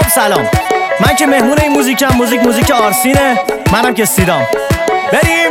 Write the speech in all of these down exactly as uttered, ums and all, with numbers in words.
خب سلام، من که مهمون این موزیکم. موزیک موزیک آرسینه، منم که سیدام. بریم.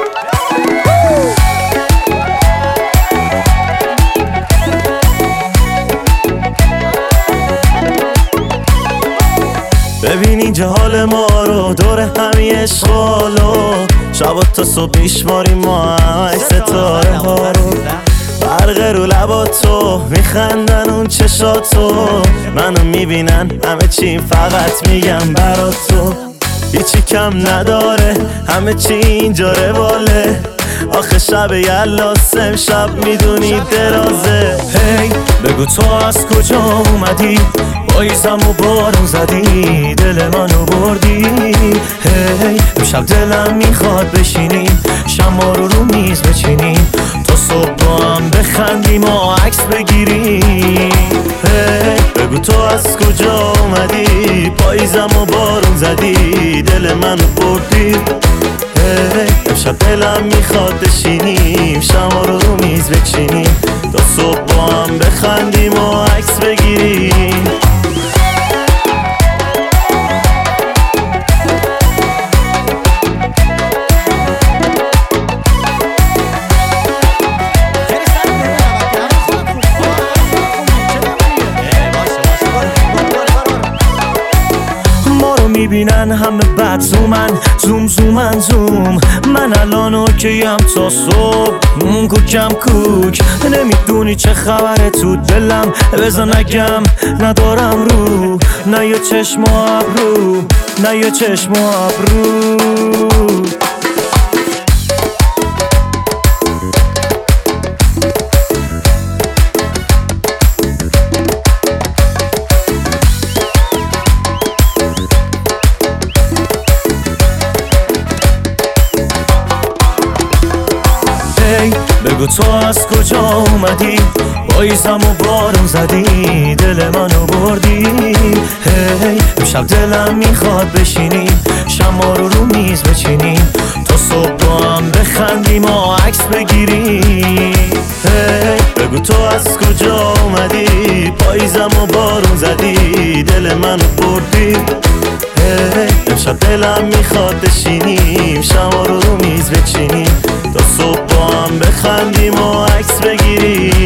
ببین اینجا حال ما رو دور همی اشغالو، شبا تا صبح میشماریم ما همه ستاره ها رو. برق رو لباتو میخندن اون چشاتو، منو میبینن همه چی فقط میگم برات تو. هیچی کم نداره همه چی اینجا رواله، آخه شب یلاسم شب میدونی درازه. هی hey, بگو تو از کجا اومدی، پاییزم و بارون زدی دل منو بردی. هی hey, امشب دلم میخواد بشینیم شما رو رو میز بچینیم، تا صبح با هم بخندیم و عکس بگیریم. hey, بگو تو از کجا اومدی، پاییزم و بارون زدی دل منو بردی. hey, امشب دلم میخواد بشینیم شما رو رو میز بچینیم، تا صبح با هم بخندیم و عکس بگیریم. میبینن همه بد زومن، زوم زومن زوم. من الان اوکیم تا صبح کوکم کوک. نمیدونی چه خبره تو دلم، بزن نگم ندارم رو، نه یه چشم و ابرو، نه یه چشم و ابرو. بگو تو از کجا اومدی، پاییزم و بارون زدی دل منو بردی. هی hey, امشب دلم میخواد بشینیم شما رو رو میز بچینیم، تا صبح با هم بخندیم و عکس بگیریم. hey, بگو تو از کجا اومدی، پاییزم و بارون زدی دل منو بردی. hey, امشب دلم میخواد بشینیم شما رو رو میز بچینیم، تا صبح با هم بخندیم و عکس بگیریم.